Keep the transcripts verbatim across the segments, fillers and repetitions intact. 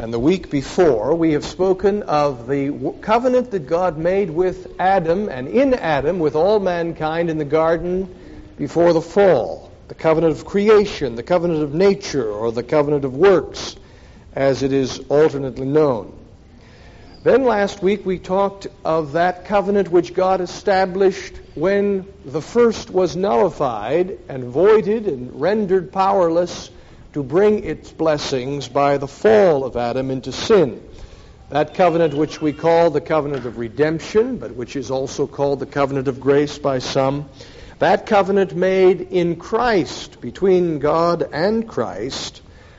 and the week before, we have spoken of the covenant that God made with Adam and in Adam with all mankind in the garden before the fall. The covenant of creation, the covenant of nature, or the covenant of works, as it is alternately known. Then last week we talked of that covenant which God established when the first was nullified and voided and rendered powerless to bring its blessings by the fall of Adam into sin. That covenant which we call the covenant of redemption, but which is also called the covenant of grace by some. That covenant made in Christ, between God and Christ,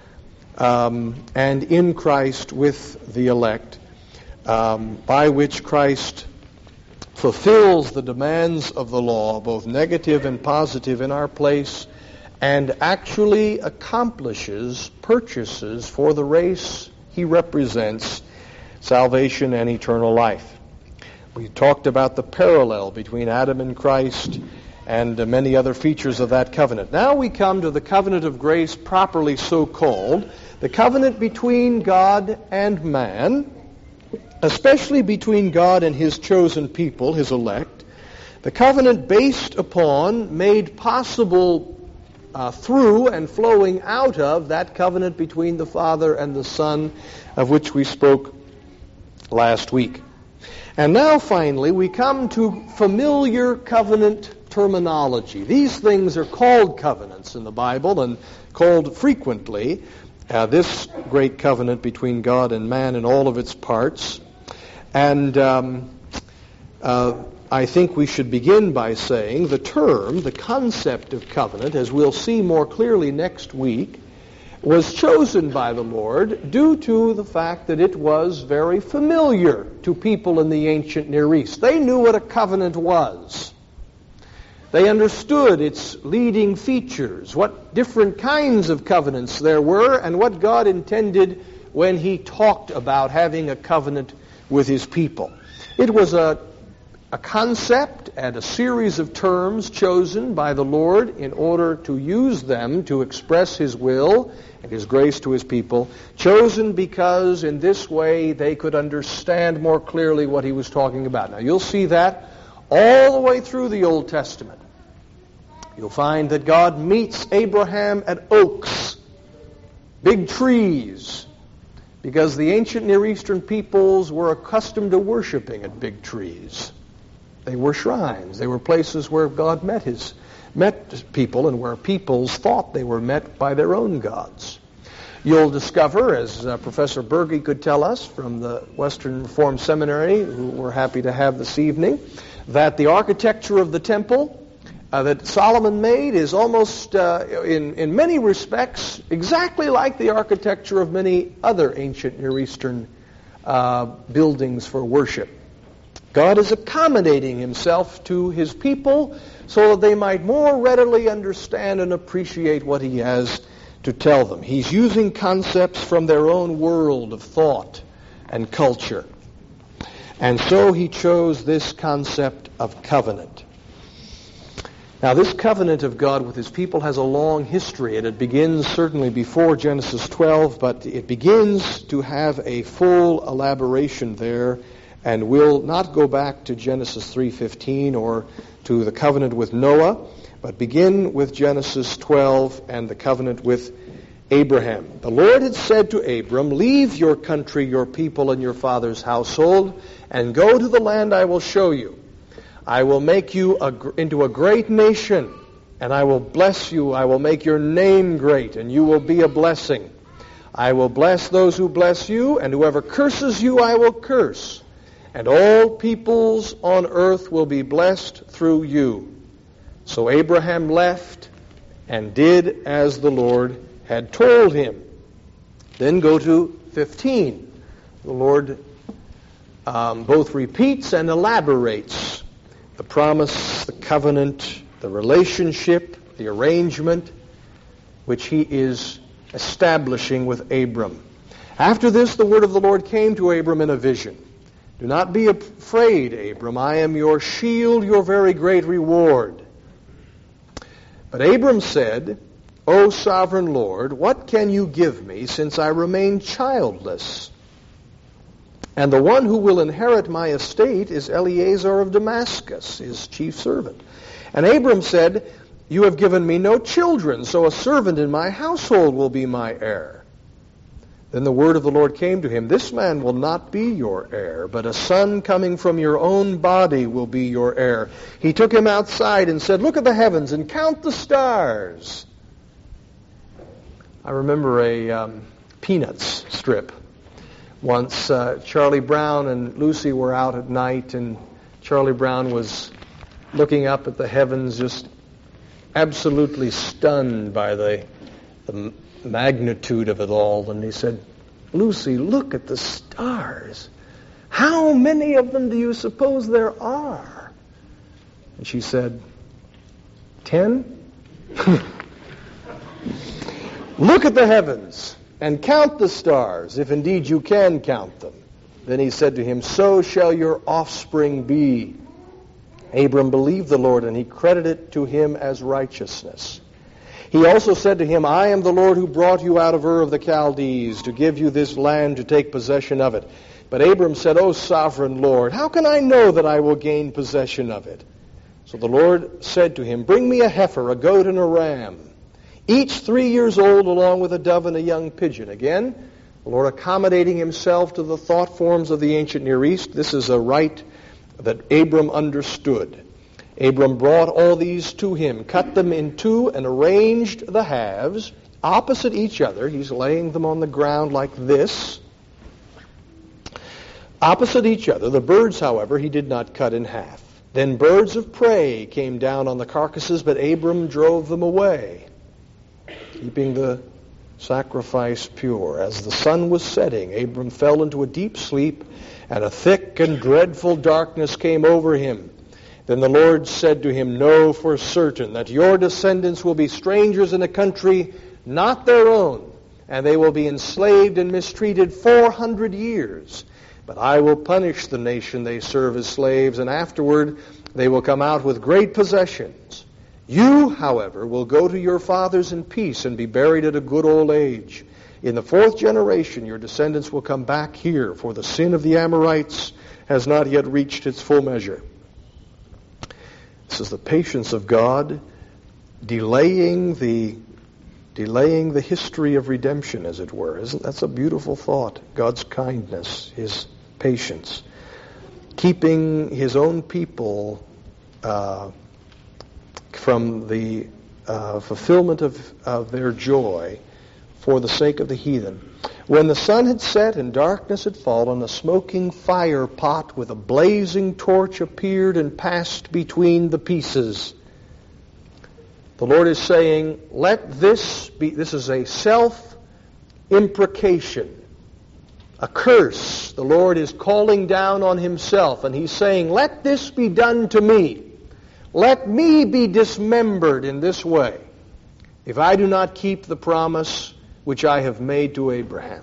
um, and in Christ with the elect, um, by which Christ fulfills the demands of the law, both negative and positive, in our place, and actually accomplishes, purchases for the race he represents, salvation and eternal life. We talked about the parallel between Adam and Christ and uh, many other features of that covenant. Now we come to the covenant of grace, properly so called, the covenant between God and man, especially between God and his chosen people, his elect, the covenant based upon, made possible Uh, through and flowing out of that covenant between the Father and the Son, of which we spoke last week. And now finally we come to familiar covenant terminology. These things are called covenants in the Bible and called frequently, uh, this great covenant between God and man in all of its parts. And um, uh, I think we should begin by saying the term, the concept of covenant, as we'll see more clearly next week, was chosen by the Lord due to the fact that it was very familiar to people in the ancient Near East. They knew what a covenant was. They understood its leading features, what different kinds of covenants there were, and what God intended when he talked about having a covenant with his people. It was a A concept and a series of terms chosen by the Lord in order to use them to express his will and his grace to his people, chosen because in this way they could understand more clearly what he was talking about. Now you'll see that all the way through the Old Testament. You'll find that God meets Abraham at oaks, big trees, because the ancient Near Eastern peoples were accustomed to worshiping at big trees. They were shrines. They were places where God met his met people and where peoples thought they were met by their own gods. You'll discover, as uh, Professor Berge could tell us from the Western Reformed Seminary, who we're happy to have this evening, that the architecture of the temple uh, that Solomon made is almost, uh, in, in many respects, exactly like the architecture of many other ancient Near Eastern uh, buildings for worship. God is accommodating himself to his people so that they might more readily understand and appreciate what he has to tell them. He's using concepts from their own world of thought and culture. And so he chose this concept of covenant. Now, this covenant of God with his people has a long history, and it begins certainly before Genesis twelve, but it begins to have a full elaboration there, and will not go back to Genesis three fifteen or to the covenant with Noah, but begin with Genesis twelve and the covenant with Abraham. The Lord had said to Abram, "Leave your country, your people, and your father's household, and go to the land I will show you. I will make you a, into a great nation, and I will bless you. I will make your name great, and you will be a blessing. I will bless those who bless you, and whoever curses you I will curse. And all peoples on earth will be blessed through you." So Abraham left and did as the Lord had told him. Then go to fifteen. The Lord um, both repeats and elaborates the promise, the covenant, the relationship, the arrangement which he is establishing with Abram. After this, the word of the Lord came to Abram in a vision. "Do not be afraid, Abram. I am your shield, your very great reward." But Abram said, O sovereign Lord, what can you give me since I remain childless? And the one who will inherit my estate is Eleazar of Damascus, his chief servant. And Abram said, you have given me no children, so a servant in my household will be my heir. Then the word of the Lord came to him, this man will not be your heir, but a son coming from your own body will be your heir. He took him outside and said, look at the heavens and count the stars. I remember a um, Peanuts strip. Once uh, Charlie Brown and Lucy were out at night, and Charlie Brown was looking up at the heavens, just absolutely stunned by the, the magnitude of it all. And he said, Lucy, look at the stars. How many of them do you suppose there are? And she said, ten? Look at the heavens and count the stars, if indeed you can count them. Then he said to him, so shall your offspring be. Abram believed the Lord, and he credited it to him as righteousness. He also said to him, I am the Lord who brought you out of Ur of the Chaldees to give you this land to take possession of it. But Abram said, O sovereign Lord, how can I know that I will gain possession of it? So the Lord said to him, bring me a heifer, a goat, and a ram, each three years old, along with a dove and a young pigeon. Again, the Lord accommodating himself to the thought forms of the ancient Near East. This is a rite that Abram understood. Abram brought all these to him, cut them in two, and arranged the halves opposite each other. He's laying them on the ground like this. Opposite each other. The birds, however, he did not cut in half. Then birds of prey came down on the carcasses, but Abram drove them away, keeping the sacrifice pure. As the sun was setting, Abram fell into a deep sleep, and a thick and dreadful darkness came over him. Then the Lord said to him, know for certain that your descendants will be strangers in a country not their own, and they will be enslaved and mistreated four hundred years. But I will punish the nation they serve as slaves, and afterward they will come out with great possessions. You, however, will go to your fathers in peace and be buried at a good old age. In the fourth generation your descendants will come back here, for the sin of the Amorites has not yet reached its full measure. This is the patience of God, delaying the delaying the history of redemption, as it were. Isn't that's a beautiful thought? God's kindness, his patience, keeping his own people uh, from the uh, fulfillment of, of their joy for the sake of the heathen. When the sun had set and darkness had fallen, a smoking fire pot with a blazing torch appeared and passed between the pieces. The Lord is saying, let this be, this is a self-imprecation, a curse. The Lord is calling down on himself, and he's saying, let this be done to me. Let me be dismembered in this way, if I do not keep the promise which I have made to Abraham.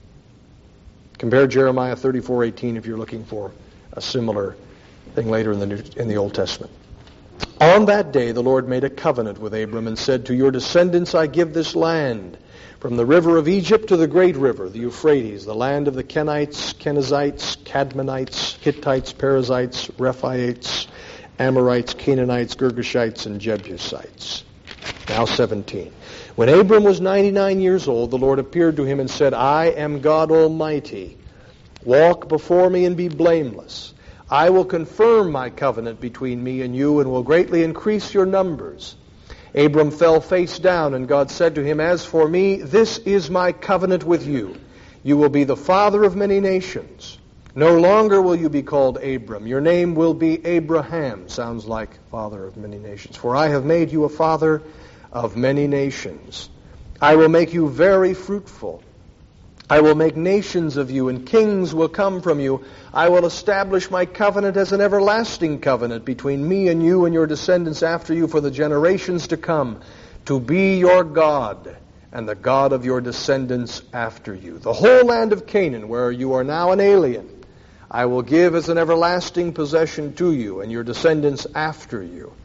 Compare Jeremiah thirty-four eighteen if you're looking for a similar thing later in the New, in the Old Testament. On that day the Lord made a covenant with Abram and said, to your descendants I give this land, from the river of Egypt to the great river, the Euphrates, the land of the Kenites, Kenizzites, Cadmonites, Hittites, Perizzites, Rephaites, Amorites, Canaanites, Girgashites, and Jebusites. Now seventeen. When Abram was ninety-nine years old, the Lord appeared to him and said, I am God Almighty. Walk before me and be blameless. I will confirm my covenant between me and you and will greatly increase your numbers. Abram fell face down, and God said to him, as for me, this is my covenant with you. You will be the father of many nations. No longer will you be called Abram. Your name will be Abraham. Sounds like father of many nations. For I have made you a father of many nations. I will make you very fruitful. I will make nations of you, and kings will come from you. I will establish my covenant as an everlasting covenant between me and you and your descendants after you for the generations to come, to be your God and the God of your descendants after you. The whole land of Canaan, where you are now an alien, I will give as an everlasting possession to you and your descendants after you.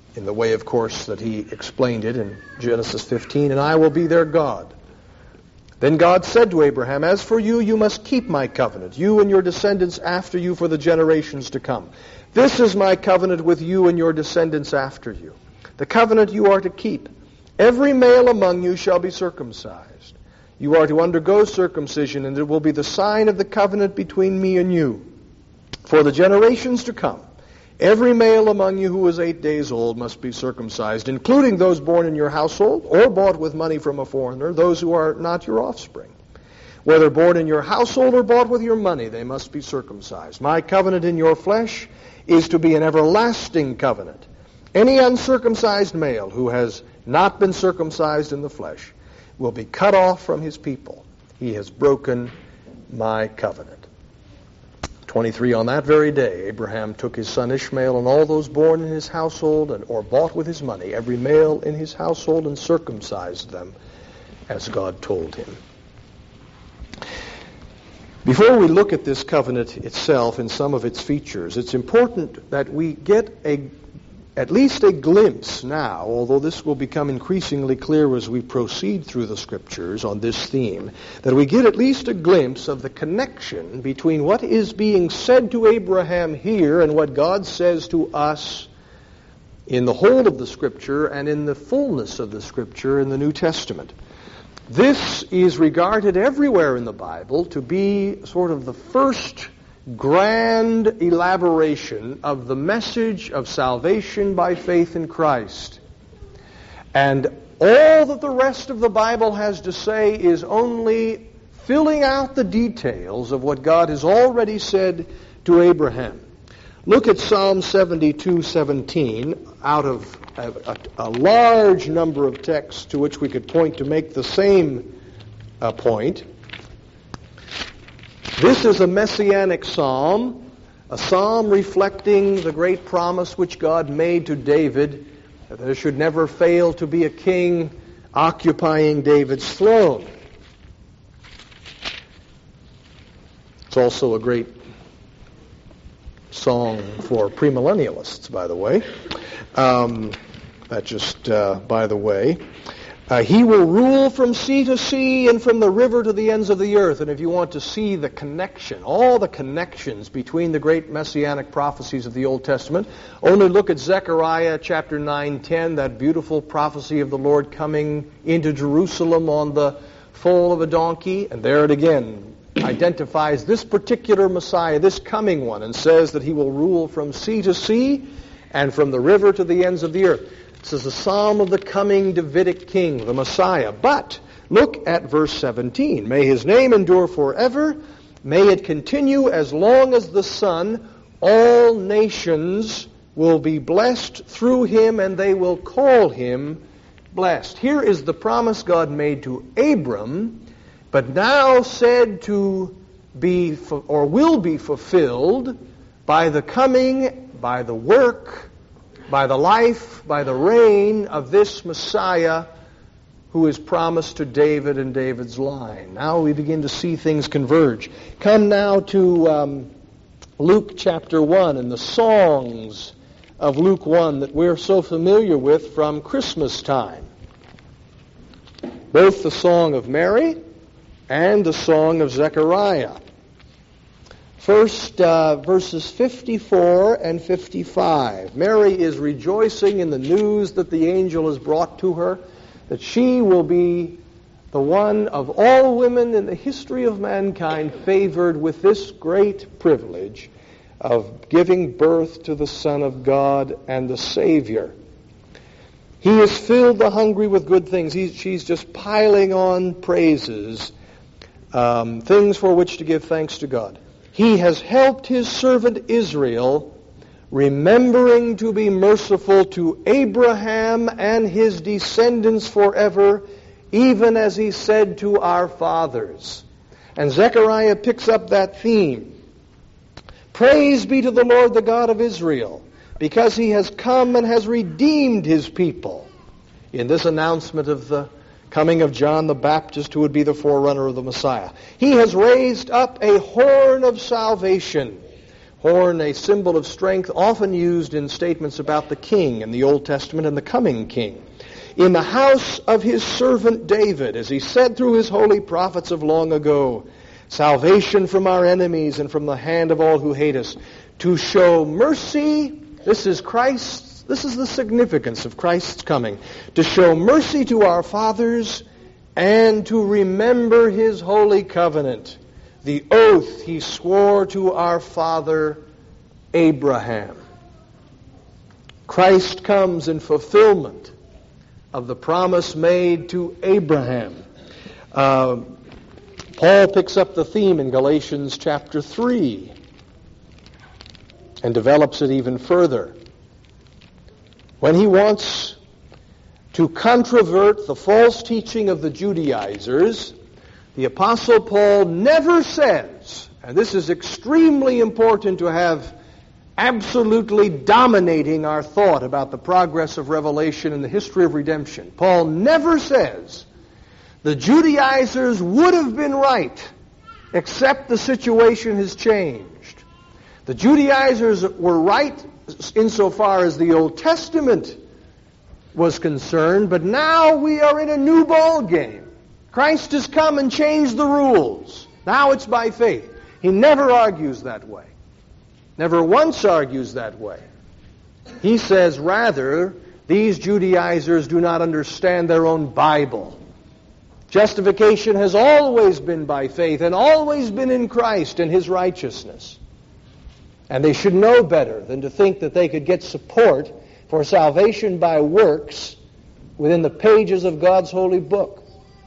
in the way, of course, that he explained it in Genesis fifteen, and I will be their God. Then God said to Abraham, as for you, you must keep my covenant, you and your descendants after you for the generations to come. This is my covenant with you and your descendants after you. The covenant you are to keep. Every male among you shall be circumcised. You are to undergo circumcision, and it will be the sign of the covenant between me and you. For the generations to come, every male among you who is eight days old must be circumcised, including those born in your household or bought with money from a foreigner, those who are not your offspring. Whether born in your household or bought with your money, they must be circumcised. My covenant in your flesh is to be an everlasting covenant. Any uncircumcised male who has not been circumcised in the flesh will be cut off from his people. He has broken my covenant. twenty-three, on that very day, Abraham took his son Ishmael and all those born in his household and or bought with his money, every male in his household, and circumcised them as God told him. Before we look at this covenant itself and some of its features, it's important that we get a at least a glimpse now, although this will become increasingly clear as we proceed through the Scriptures on this theme, that we get at least a glimpse of the connection between what is being said to Abraham here and what God says to us in the whole of the Scripture and in the fullness of the Scripture in the New Testament. This is regarded everywhere in the Bible to be sort of the first grand elaboration of the message of salvation by faith in Christ. And all that the rest of the Bible has to say is only filling out the details of what God has already said to Abraham. Look at Psalm seventy-two seventeen, out of a, a, a large number of texts to which we could point to make the same uh, point. This is a messianic psalm, a psalm reflecting the great promise which God made to David, that there should never fail to be a king occupying David's throne. It's also a great song for premillennialists, by the way. Um, that just, uh, by the way. Uh, he will rule from sea to sea and from the river to the ends of the earth. And if you want to see the connection, all the connections between the great messianic prophecies of the Old Testament, only look at Zechariah chapter nine ten, that beautiful prophecy of the Lord coming into Jerusalem on the foal of a donkey. And there it again identifies this particular Messiah, this coming one, and says that he will rule from sea to sea and from the river to the ends of the earth. This is a psalm of the coming Davidic king, the Messiah. But look at verse seventeen. May his name endure forever. May it continue as long as the sun. All nations will be blessed through him, and they will call him blessed. Here is the promise God made to Abram, but now said to be, or will be fulfilled by the coming, by the work, by the life, by the reign of this Messiah who is promised to David and David's line. Now we begin to see things converge. Come now to um, Luke chapter one and the songs of Luke one that we're so familiar with from Christmas time. Both the song of Mary and the song of Zechariah. First, uh, verses fifty-four and fifty-five. Mary is rejoicing in the news that the angel has brought to her, that she will be the one of all women in the history of mankind favored with this great privilege of giving birth to the Son of God and the Savior. He has filled the hungry with good things. He's, she's just piling on praises, um, things for which to give thanks to God. He has helped his servant Israel, remembering to be merciful to Abraham and his descendants forever, even as he said to our fathers. And Zechariah picks up that theme. Praise be to the Lord, the God of Israel, because he has come and has redeemed his people. In this announcement of the coming of John the Baptist, who would be the forerunner of the Messiah. He has raised up a horn of salvation Horn, a symbol of strength, often used in statements about the king in the Old Testament and the coming king. In the house of his servant David, as he said through his holy prophets of long ago, salvation from our enemies and from the hand of all who hate us, to show mercy. This is Christ's, this is the significance of Christ's coming. To show mercy to our fathers and to remember his holy covenant, the oath he swore to our father Abraham. Christ comes in fulfillment of the promise made to Abraham. Uh, Paul picks up the theme in Galatians chapter three and develops it even further. When he wants to controvert the false teaching of the Judaizers, the Apostle Paul never says, and this is extremely important to have absolutely dominating our thought about the progress of revelation and the history of redemption. Paul never says the Judaizers would have been right, except the situation has changed. The Judaizers were right insofar as the Old Testament was concerned, but now we are in a new ball game. Christ has come and changed the rules. Now it's by faith. He never argues that way. Never once argues that way. He says, rather, these Judaizers do not understand their own Bible. Justification has always been by faith and always been in Christ and his righteousness. And they should know better than to think that they could get support for salvation by works within the pages of God's holy book.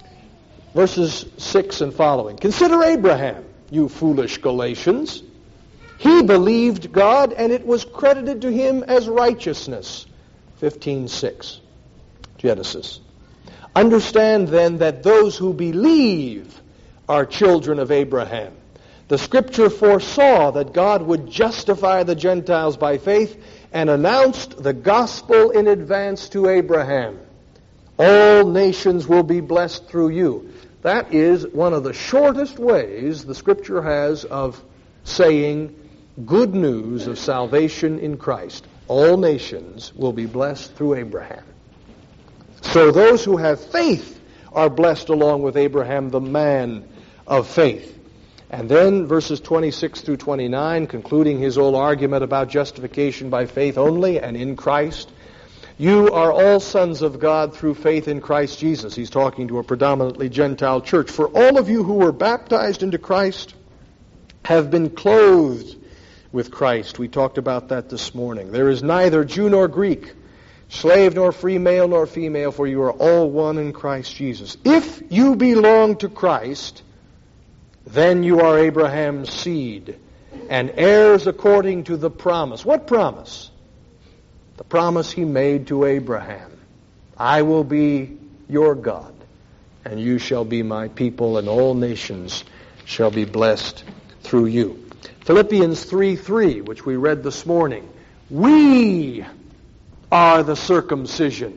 Verses six and following. Consider Abraham, you foolish Galatians. He believed God, and it was credited to him as righteousness. fifteen six, Genesis. Understand then that those who believe are children of Abraham. The Scripture foresaw that God would justify the Gentiles by faith and announced the gospel in advance to Abraham. All nations will be blessed through you. That is one of the shortest ways the Scripture has of saying good news of salvation in Christ. All nations will be blessed through Abraham. So those who have faith are blessed along with Abraham, the man of faith. And then verses twenty-six through twenty-nine, concluding his whole argument about justification by faith only and in Christ. You are all sons of God through faith in Christ Jesus. He's talking to a predominantly Gentile church. For all of you who were baptized into Christ have been clothed with Christ. We talked about that this morning. There is neither Jew nor Greek, slave nor free, male nor female, for you are all one in Christ Jesus. If you belong to Christ, then you are Abraham's seed and heirs according to the promise. What promise? The promise he made to Abraham. I will be your God, and you shall be my people, and all nations shall be blessed through you. Philippians three three, which we read this morning. We are the circumcision.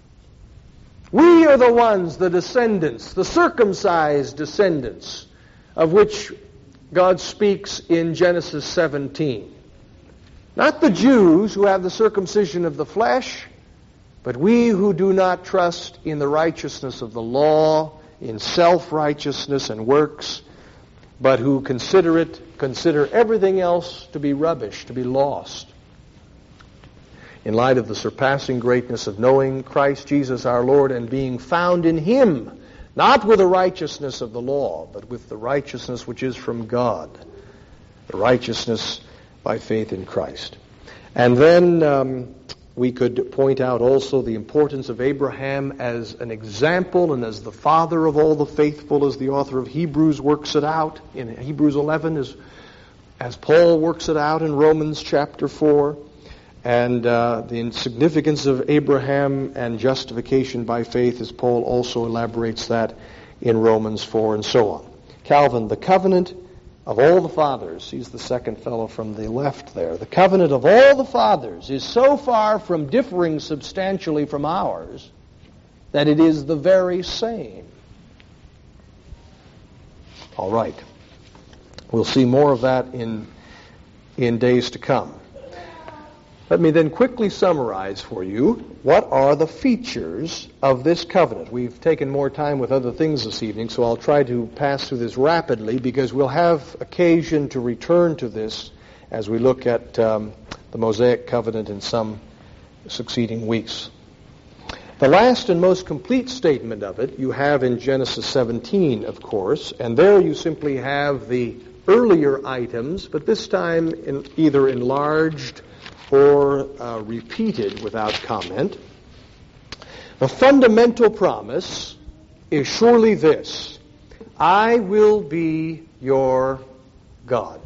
We are the ones, the descendants, the circumcised descendants, of which God speaks in Genesis seventeen. Not the Jews who have the circumcision of the flesh, but we who do not trust in the righteousness of the law, in self-righteousness and works, but who consider it, consider everything else to be rubbish, to be lost. In light of the surpassing greatness of knowing Christ Jesus our Lord and being found in him, not with the righteousness of the law, but with the righteousness which is from God, the righteousness by faith in Christ. And then um, we could point out also the importance of Abraham as an example and as the father of all the faithful, as the author of Hebrews works it out in Hebrews eleven, as, as Paul works it out in Romans chapter four, and uh, the significance of Abraham and justification by faith, as Paul also elaborates that in Romans four, and so on. Calvin, the covenant of all the fathers, he's the second fellow from the left there, the covenant of all the fathers is so far from differing substantially from ours that it is the very same. All right. We'll see more of that in in days to come. Let me then quickly summarize for you what are the features of this covenant. We've taken more time with other things this evening, so I'll try to pass through this rapidly because we'll have occasion to return to this as we look at um, the Mosaic covenant in some succeeding weeks. The last and most complete statement of it you have in Genesis seventeen, of course, and there you simply have the earlier items, but this time in either enlarged or uh, repeated without comment. The fundamental promise is surely this: I will be your God.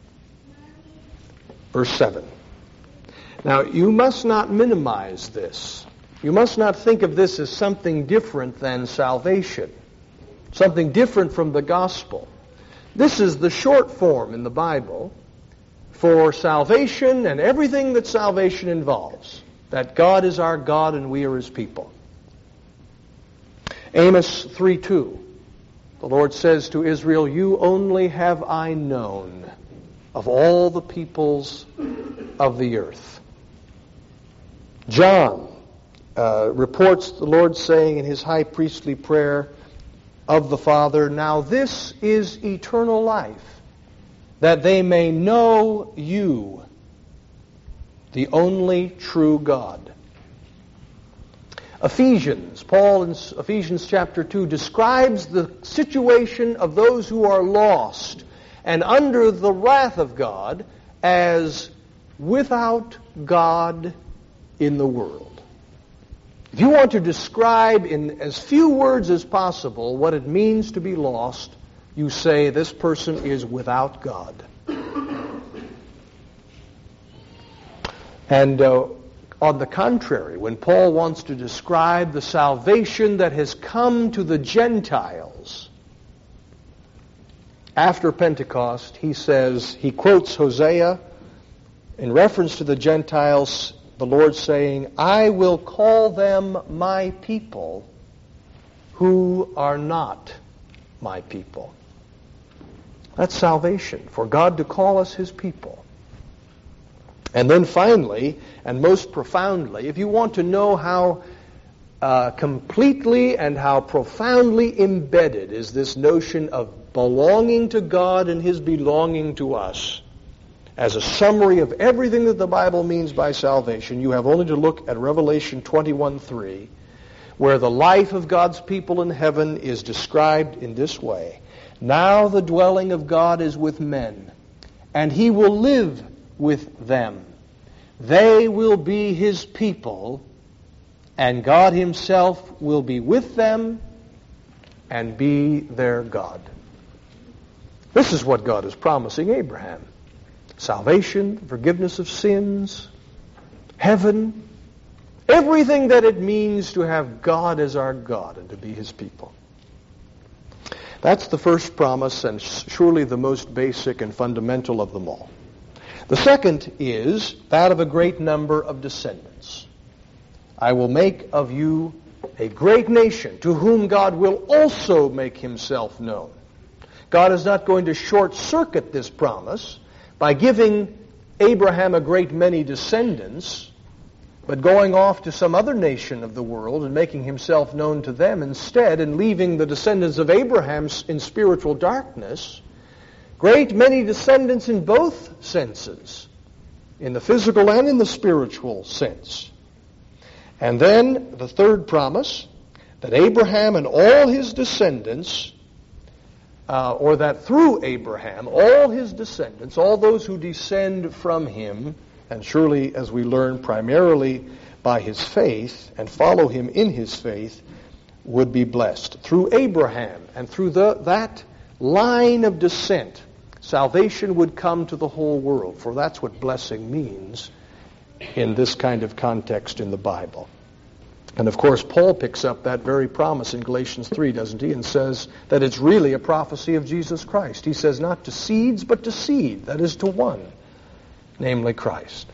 Verse seven. Now, you must not minimize this. You must not think of this as something different than salvation, something different from the gospel. This is the short form in the Bible for salvation and everything that salvation involves, that God is our God and we are His people. Amos three two, the Lord says to Israel, you only have I known of all the peoples of the earth. John uh, reports the Lord saying in His high priestly prayer of the Father, now this is eternal life, that they may know you, the only true God. Ephesians, Paul in Ephesians chapter two describes the situation of those who are lost and under the wrath of God as without God in the world. If you want to describe in as few words as possible what it means to be lost, you say this person is without God. And uh, on the contrary, when Paul wants to describe the salvation that has come to the Gentiles after Pentecost, he says, he quotes Hosea in reference to the Gentiles, the Lord saying, I will call them my people who are not my people. That's salvation, for God to call us His people. And then finally, and most profoundly, if you want to know how uh, completely and how profoundly embedded is this notion of belonging to God and His belonging to us, as a summary of everything that the Bible means by salvation, you have only to look at Revelation twenty-one three, where the life of God's people in heaven is described in this way. Now the dwelling of God is with men, and He will live with them. They will be His people, and God Himself will be with them and be their God. This is what God is promising Abraham. Salvation, forgiveness of sins, heaven, everything that it means to have God as our God and to be His people. That's the first promise, and surely the most basic and fundamental of them all. The second is that of a great number of descendants. I will make of you a great nation, to whom God will also make Himself known. God is not going to short-circuit this promise by giving Abraham a great many descendants, but going off to some other nation of the world and making Himself known to them instead, and leaving the descendants of Abraham in spiritual darkness. Great many descendants in both senses, in the physical and in the spiritual sense. And then the third promise, that Abraham and all his descendants, uh, or that through Abraham, all his descendants, all those who descend from him, and surely, as we learn, primarily by his faith and follow him in his faith, would be blessed. Through Abraham and through the, that line of descent, salvation would come to the whole world, for that's what blessing means in this kind of context in the Bible. And of course, Paul picks up that very promise in Galatians three, doesn't he, and says that it's really a prophecy of Jesus Christ. He says not to seeds, but to seed, that is to one, namely Christ.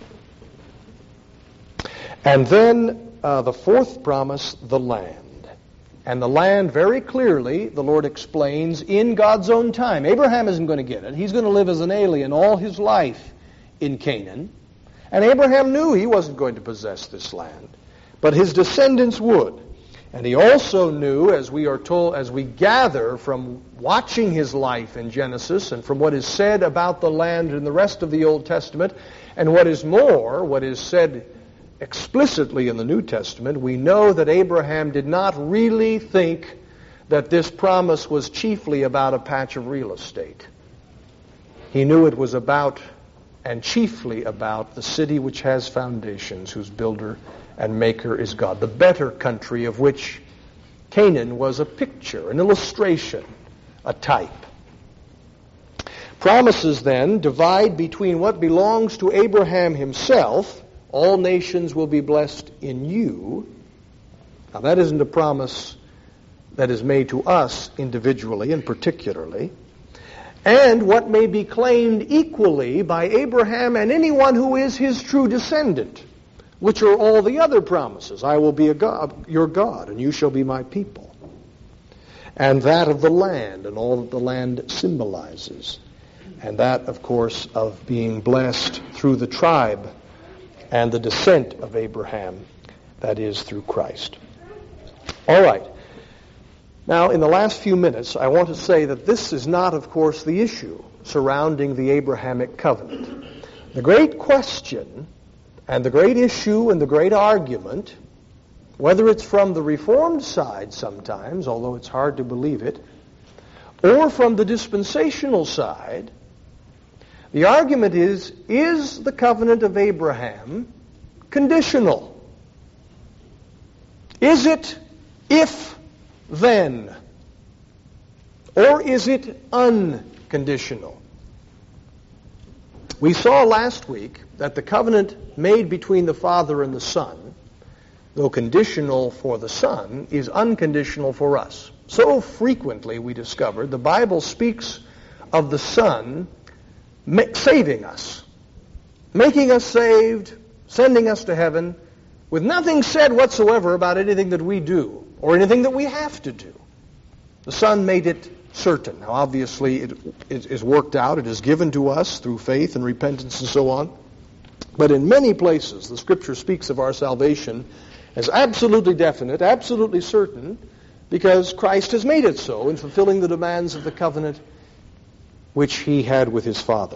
And then uh, the fourth promise, the land. And the land, very clearly, the Lord explains, in God's own time. Abraham isn't going to get it. He's going to live as an alien all his life in Canaan, and Abraham knew he wasn't going to possess this land, but his descendants would. And he also knew, as we are told, as we gather from watching his life in Genesis and from what is said about the land in the rest of the Old Testament, and what is more, what is said explicitly in the New Testament, we know that Abraham did not really think that this promise was chiefly about a patch of real estate. He knew it was about, and chiefly about, the city which has foundations, whose builder and maker is God, the better country of which Canaan was a picture, an illustration, a type. Promises then divide between what belongs to Abraham himself, all nations will be blessed in you. Now that isn't a promise that is made to us individually and particularly, and what may be claimed equally by Abraham and anyone who is his true descendant, which are all the other promises. I will be a God, your God, and you shall be my people. And that of the land, and all that the land symbolizes. And that, of course, of being blessed through the tribe and the descent of Abraham, that is, through Christ. All right. Now, in the last few minutes, I want to say that this is not, of course, the issue surrounding the Abrahamic covenant. The great question and the great issue and the great argument, whether it's from the Reformed side sometimes, although it's hard to believe it, or from the dispensational side, the argument is, is the covenant of Abraham conditional? Is it if then? Or is it unconditional? We saw last week that the covenant made between the Father and the Son, though conditional for the Son, is unconditional for us. So frequently, we discovered, the Bible speaks of the Son saving us, making us saved, sending us to heaven, with nothing said whatsoever about anything that we do or anything that we have to do. The Son made it certain. Now, obviously, it, it is worked out. It is given to us through faith and repentance and so on. But in many places, the Scripture speaks of our salvation as absolutely definite, absolutely certain, because Christ has made it so in fulfilling the demands of the covenant which he had with his Father.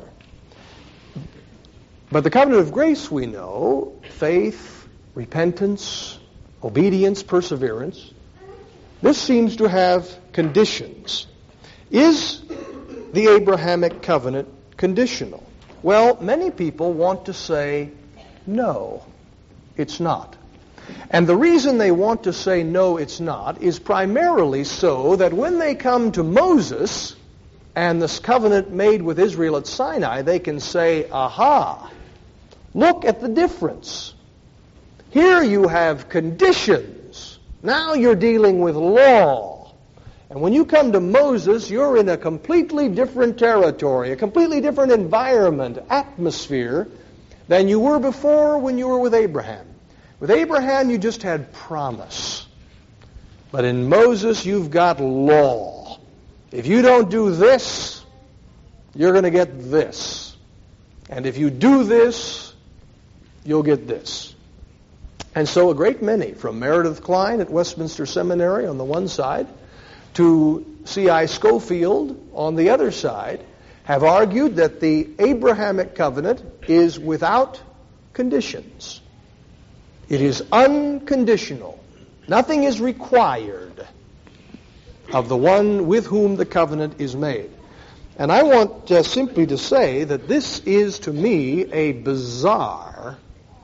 But the covenant of grace, we know, faith, repentance, obedience, perseverance, this seems to have conditions. Is the Abrahamic covenant conditional? Well, many people want to say, no, it's not. And the reason they want to say, no, it's not, is primarily so that when they come to Moses and this covenant made with Israel at Sinai, they can say, aha, look at the difference. Here you have conditions. Now you're dealing with law. And when you come to Moses, you're in a completely different territory, a completely different environment, atmosphere, than you were before when you were with Abraham. With Abraham, you just had promise. But in Moses, you've got law. If you don't do this, you're going to get this. And if you do this, you'll get this. And so a great many, from Meredith Kline at Westminster Seminary on the one side, to C I Scofield on the other side, have argued that the Abrahamic covenant is without conditions. It is unconditional. Nothing is required of the one with whom the covenant is made. And I want uh, simply to say that this is, to me, a bizarre,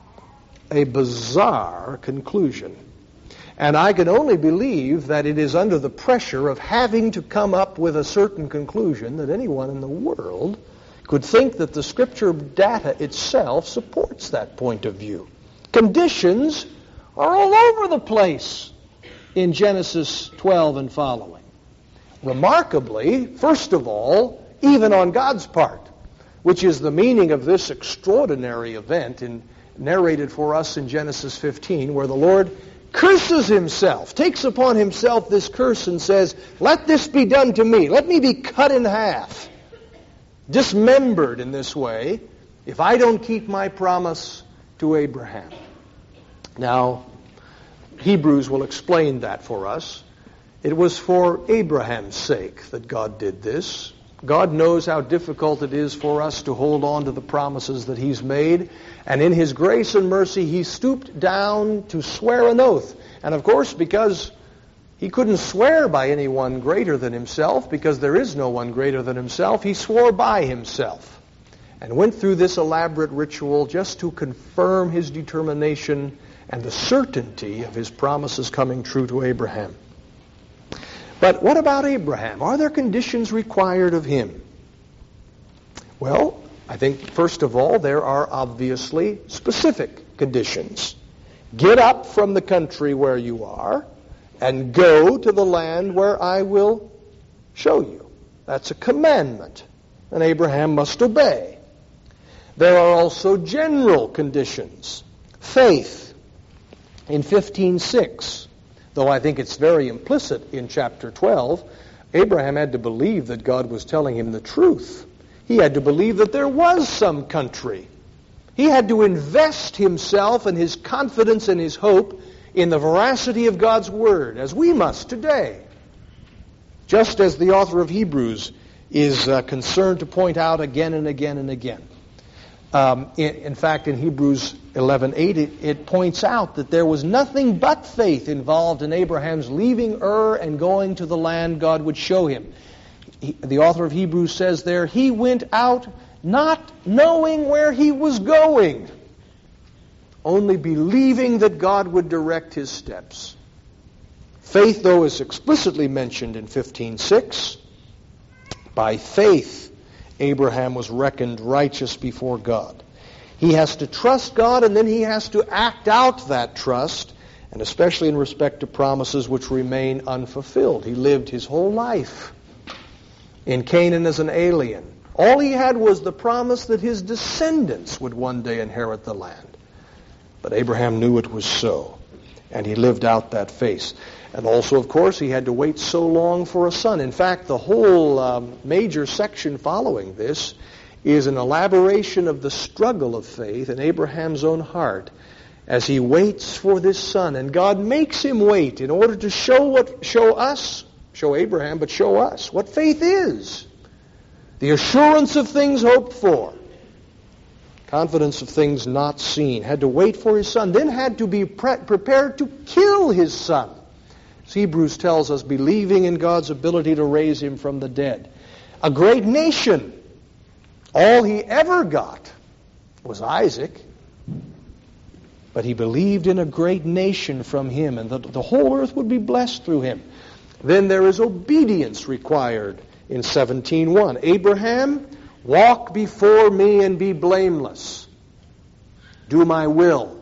a bizarre conclusion. And I can only believe that it is under the pressure of having to come up with a certain conclusion that anyone in the world could think that the Scripture data itself supports that point of view. Conditions are all over the place in Genesis twelve and following. Remarkably, first of all, even on God's part, which is the meaning of this extraordinary event in, narrated for us in Genesis fifteen, where the Lord curses himself, takes upon himself this curse and says, let this be done to me. Let me be cut in half, dismembered in this way, if I don't keep my promise to Abraham. Now, Hebrews will explain that for us. It was for Abraham's sake that God did this. God knows how difficult it is for us to hold on to the promises that He's made. And in His grace and mercy, He stooped down to swear an oath. And of course, because He couldn't swear by anyone greater than Himself, because there is no one greater than Himself, He swore by Himself and went through this elaborate ritual just to confirm His determination and the certainty of His promises coming true to Abraham. But what about Abraham? Are there conditions required of him? Well, I think first of all, there are obviously specific conditions. Get up from the country where you are and go to the land where I will show you. That's a commandment, and Abraham must obey. There are also general conditions. Faith in fifteen six. Though I think it's very implicit in chapter twelve, Abraham had to believe that God was telling him the truth. He had to believe that there was some country. He had to invest himself and his confidence and his hope in the veracity of God's Word, as we must today. Just as the author of Hebrews is uh, concerned to point out again and again and again. Um, in, in fact, in Hebrews eleven eight, it, it points out that there was nothing but faith involved in Abraham's leaving Ur and going to the land God would show him. He, the author of Hebrews says there, he went out not knowing where he was going, only believing that God would direct his steps. Faith, though, is explicitly mentioned in fifteen six. By faith, Abraham was reckoned righteous before God. He has to trust God, and then he has to act out that trust, and especially in respect to promises which remain unfulfilled. He lived his whole life in Canaan as an alien. All he had was the promise that his descendants would one day inherit the land. But Abraham knew it was so, and he lived out that faith. And also, of course, he had to wait so long for a son. In fact, the whole um, major section following this is an elaboration of the struggle of faith in Abraham's own heart as he waits for this son. And God makes him wait in order to show what show us, show Abraham, but show us what faith is. The assurance of things hoped for. Confidence of things not seen. Had to wait for his son. Then had to be pre- prepared to kill his son. As Hebrews tells us, believing in God's ability to raise him from the dead. A great nation. All he ever got was Isaac. But he believed in a great nation from him, and that the whole earth would be blessed through him. Then there is obedience required in seventeen one. Abraham, walk before me and be blameless. Do my will.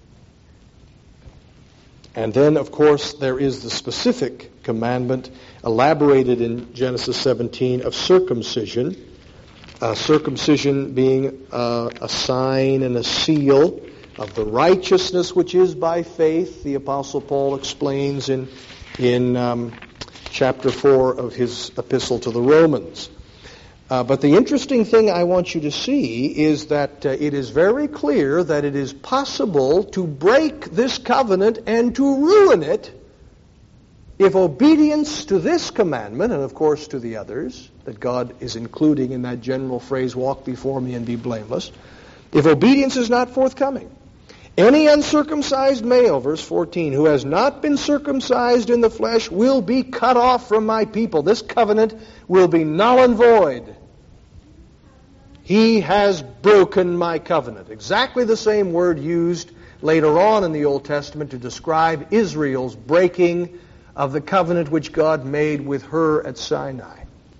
And then, of course, there is the specific commandment elaborated in Genesis seventeen of circumcision. Uh, circumcision being uh, a sign and a seal of the righteousness which is by faith, the Apostle Paul explains in, in um, chapter four of his epistle to the Romans. Uh, but the interesting thing I want you to see is that uh, it is very clear that it is possible to break this covenant and to ruin it if obedience to this commandment, and of course to the others that God is including in that general phrase, walk before me and be blameless, if obedience is not forthcoming. Any uncircumcised male, verse fourteen, who has not been circumcised in the flesh will be cut off from my people. This covenant will be null and void. He has broken my covenant. Exactly the same word used later on in the Old Testament to describe Israel's breaking of the covenant which God made with her at Sinai.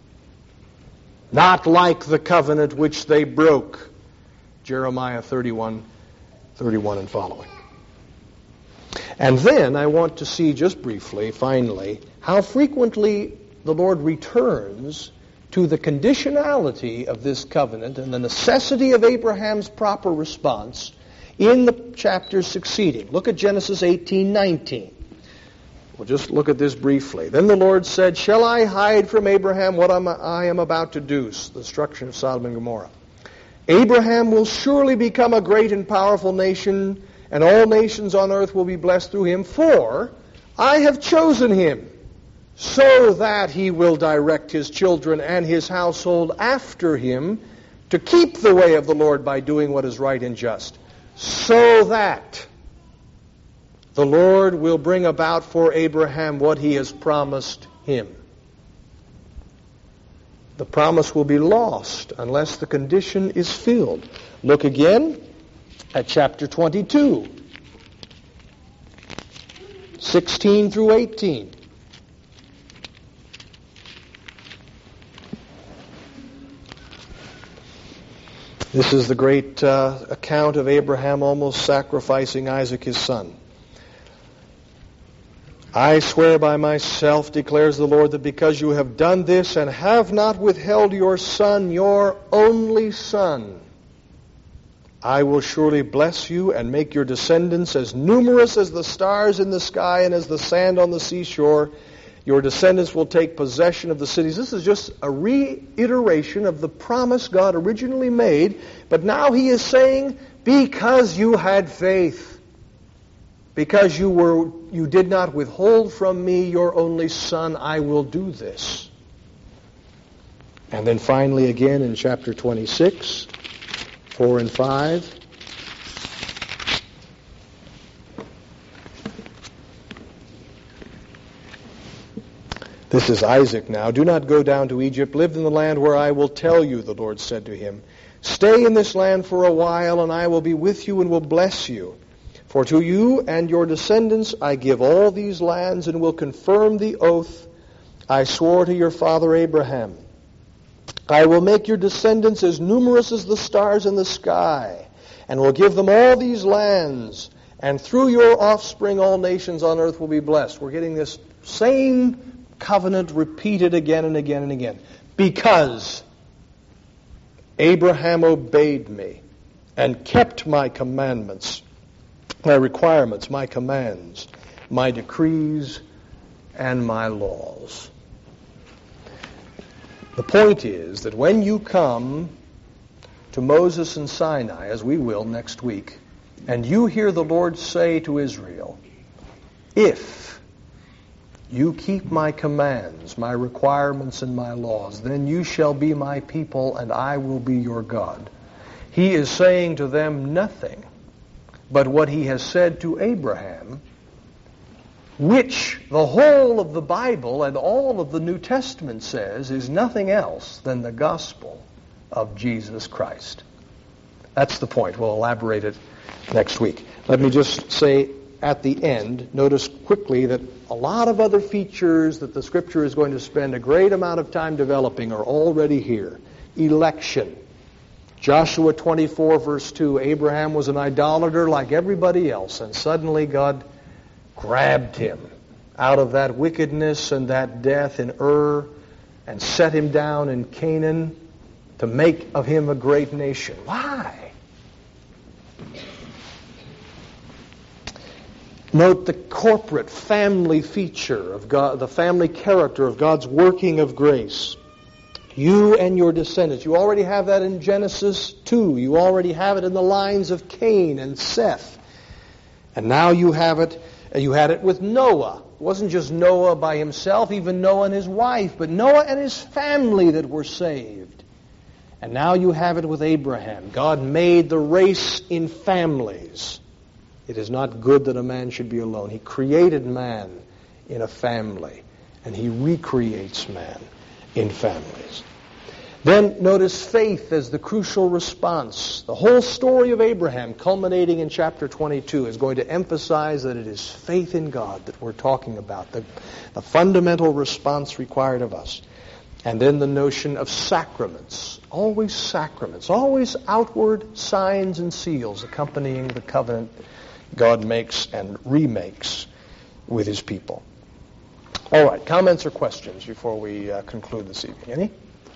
Not like the covenant which they broke. Jeremiah thirty-one, thirty-one and following. And then I want to see just briefly, finally, how frequently the Lord returns to the conditionality of this covenant and the necessity of Abraham's proper response in the chapters succeeding. Look at Genesis eighteen nineteen. We'll just look at this briefly. Then the Lord said, shall I hide from Abraham what I am about to do? The destruction of Sodom and Gomorrah. Abraham will surely become a great and powerful nation, and all nations on earth will be blessed through him, for I have chosen him so that he will direct his children and his household after him to keep the way of the Lord by doing what is right and just, so that the Lord will bring about for Abraham what he has promised him. The promise will be lost unless the condition is filled. Look again at chapter twenty-two, sixteen through eighteen. This is the great uh, account of Abraham almost sacrificing Isaac his son. I swear by myself, declares the Lord, that because you have done this and have not withheld your son, your only son, I will surely bless you and make your descendants as numerous as the stars in the sky and as the sand on the seashore. Your descendants will take possession of the cities. This is just a reiteration of the promise God originally made, but now he is saying, because you had faith, because you were you did not withhold from me your only son, I will do this. And then finally again in chapter twenty-six, four and five. This is Isaac now. Do not go down to Egypt. Live in the land where I will tell you, the Lord said to him. Stay in this land for a while, and I will be with you and will bless you. For to you and your descendants I give all these lands and will confirm the oath I swore to your father Abraham. I will make your descendants as numerous as the stars in the sky, and will give them all these lands, and through your offspring all nations on earth will be blessed. We're getting this same covenant repeated again and again and again. Because Abraham obeyed me and kept my commandments, my requirements, my commands, my decrees, and my laws. The point is that when you come to Moses and Sinai, as we will next week, and you hear the Lord say to Israel, if you keep my commands, my requirements, and my laws, then you shall be my people, and I will be your God. He is saying to them nothing but what he has said to Abraham, which the whole of the Bible and all of the New Testament says is nothing else than the gospel of Jesus Christ. That's the point. We'll elaborate it next week. Let me just say at the end, notice quickly that a lot of other features that the Scripture is going to spend a great amount of time developing are already here. Election. Joshua twenty-four, verse two, Abraham was an idolater like everybody else, and suddenly God grabbed him out of that wickedness and that death in Ur and set him down in Canaan to make of him a great nation. Why? Note the corporate family feature of God, the family character of God's working of grace. You and your descendants. You already have that in Genesis two. You already have it in the lines of Cain and Seth. And now you have it, you had it with Noah. It wasn't just Noah by himself, even Noah and his wife, but Noah and his family that were saved. And now you have it with Abraham. God made the race in families. It is not good that a man should be alone. He created man in a family, and he recreates man in families. Then notice faith as the crucial response. The whole story of Abraham, culminating in chapter twenty-two, is going to emphasize that it is faith in God that we're talking about, the, the fundamental response required of us. And then the notion of sacraments. Always sacraments. Always outward signs and seals accompanying the covenant God makes and remakes with his people. All right, comments or questions before we uh, conclude this evening? Any?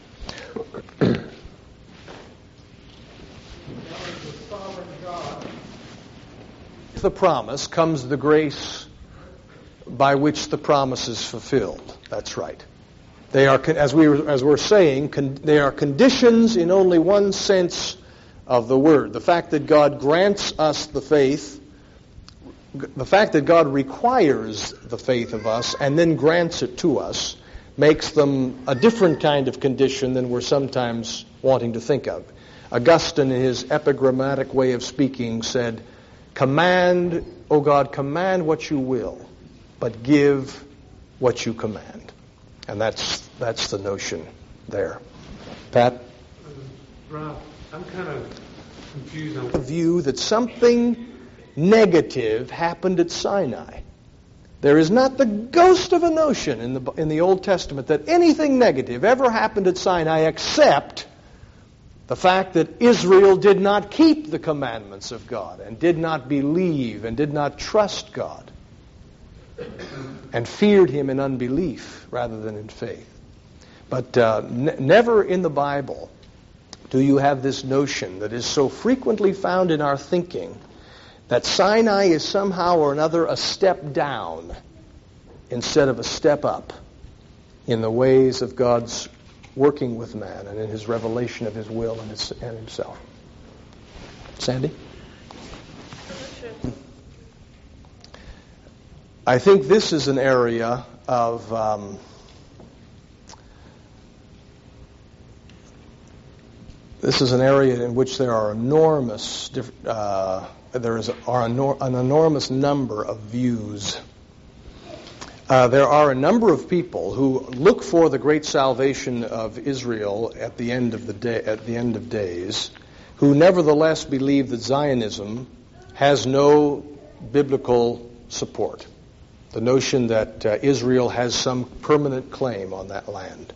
With the promise comes the grace by which the promise is fulfilled. That's right. They are, as we were, as we're saying, con- they are conditions in only one sense of the Word. The fact that God grants us the faith, the fact that God requires the faith of us and then grants it to us, makes them a different kind of condition than we're sometimes wanting to think of. Augustine, in his epigrammatic way of speaking, said, "Command, O God, command what you will, but give what you command." And that's that's the notion there. Pat? Um, Rob, I'm kind of confused on the view that something negative happened at Sinai. There is not the ghost of a notion in the in the Old Testament that anything negative ever happened at Sinai except the fact that Israel did not keep the commandments of God and did not believe and did not trust God and feared Him in unbelief rather than in faith. But uh, n- never in the Bible do you have this notion that is so frequently found in our thinking that Sinai is somehow or another a step down instead of a step up in the ways of God's working with man and in His revelation of His will and, his, and Himself. Sandy? I think this is an area of um, this is an area in which there are enormous uh, there is are an enormous number of views. Uh, there are a number of people who look for the great salvation of Israel at the end of the day, at the end of days, who nevertheless believe that Zionism has no biblical support. The notion that uh, Israel has some permanent claim on that land.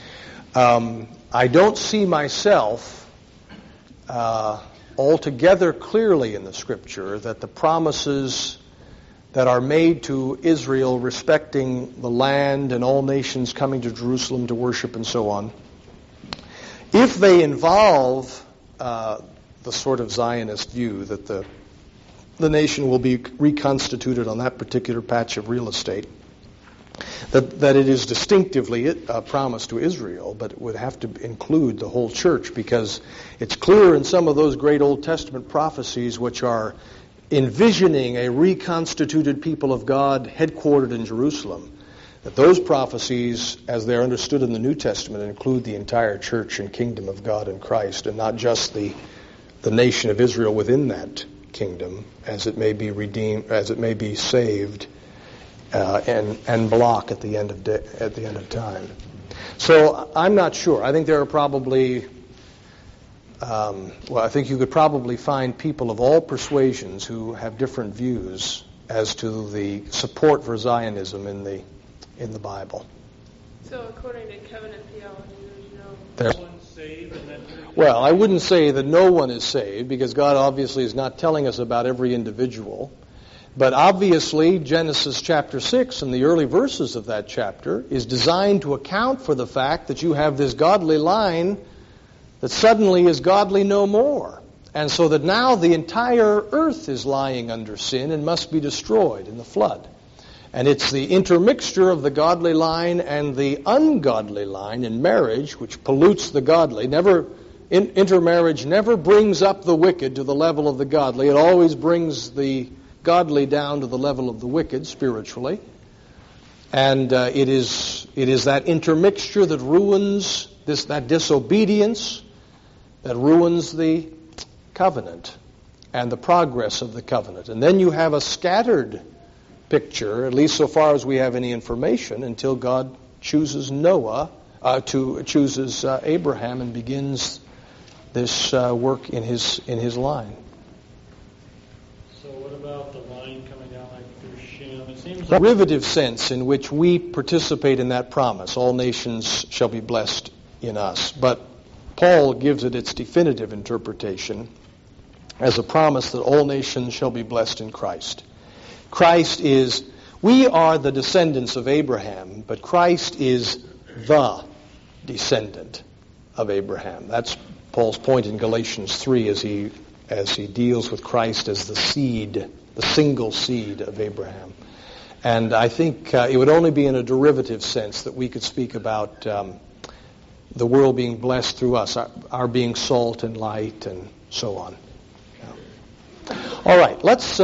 Um, I don't see myself uh, altogether clearly in the Scripture that the promises that are made to Israel respecting the land and all nations coming to Jerusalem to worship and so on, if they involve uh, the sort of Zionist view that the the nation will be reconstituted on that particular patch of real estate, that, that it is distinctively a promise to Israel, but it would have to include the whole church, because it's clear in some of those great Old Testament prophecies which are envisioning a reconstituted people of God headquartered in Jerusalem, that those prophecies, as they're understood in the New Testament, include the entire church and kingdom of God in Christ, and not just the the nation of Israel within that kingdom, as it may be redeemed, as it may be saved, uh, and and block at the end of de- at the end of time. So I'm not sure. I think there are probably, um, well, I think you could probably find people of all persuasions who have different views as to the support for Zionism in the in the Bible. So according to covenant theology, there's no There's, one saved and then well, I wouldn't say that no one is saved, because God obviously is not telling us about every individual. But obviously, Genesis chapter six and the early verses of that chapter is designed to account for the fact that you have this godly line that suddenly is godly no more. And so that now the entire earth is lying under sin and must be destroyed in the flood. And it's the intermixture of the godly line and the ungodly line in marriage which pollutes the godly. Never in, intermarriage never brings up the wicked to the level of the godly. It always brings the godly down to the level of the wicked spiritually. And uh, it is it is that intermixture that ruins this that disobedience that ruins the covenant and the progress of the covenant. And then you have a scattered picture, at least so far as we have any information, until God chooses Noah, uh, to chooses uh, Abraham and begins this uh, work in his in his line. So what about the line coming down like through Shem? It seems The like derivative sense in which we participate in that promise, all nations shall be blessed in us. But Paul gives it its definitive interpretation as a promise that all nations shall be blessed in Christ. Christ is, we are the descendants of Abraham, but Christ is the descendant of Abraham. That's Paul's point in Galatians three as he as he deals with Christ as the seed, the single seed of Abraham. And I think uh, it would only be in a derivative sense that we could speak about um, the world being blessed through us, our, our being salt and light and so on. Yeah. All right, let's. Uh,